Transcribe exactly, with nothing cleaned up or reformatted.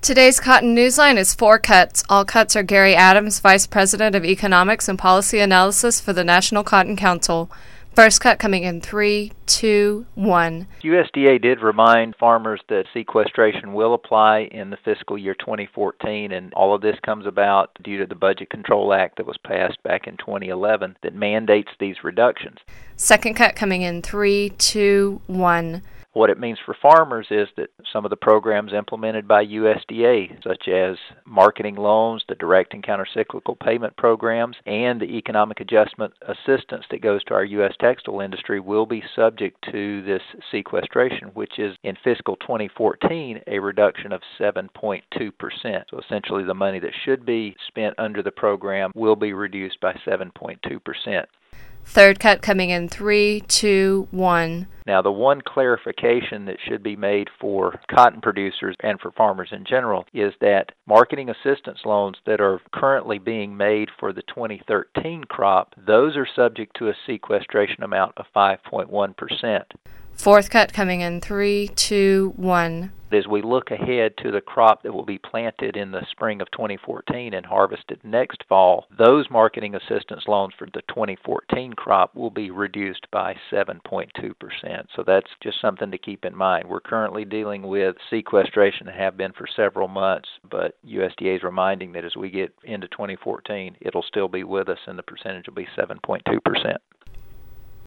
Today's Cotton Newsline is four cuts. All cuts are Gary Adams, Vice President of Economics and Policy Analysis for the National Cotton Council. First cut coming in three, two, one. U S D A did remind farmers that sequestration will apply in the fiscal year twenty fourteen, and all of this comes about due to the Budget Control Act that was passed back in twenty eleven that mandates these reductions. Second cut coming in three, two, one. What it means for farmers is that some of the programs implemented by U S D A, such as marketing loans, the direct and countercyclical payment programs, and the economic adjustment assistance that goes to our U S textile industry, will be subject to this sequestration, which is in fiscal twenty fourteen a reduction of seven point two percent. So essentially the money that should be spent under the program will be reduced by seven point two percent. Third cut coming in three, two, one. Now, the one clarification that should be made for cotton producers and for farmers in general is that marketing assistance loans that are currently being made for the twenty thirteen crop, those are subject to a sequestration amount of five point one percent. Fourth cut coming in three, two, one. As we look ahead to the crop that will be planted in the spring of twenty fourteen and harvested next fall, those marketing assistance loans for the twenty fourteen crop will be reduced by seven point two percent. So that's just something to keep in mind. We're currently dealing with sequestration and have been for several months, but U S D A is reminding that as we get into twenty fourteen, it'll still be with us and the percentage will be seven point two percent.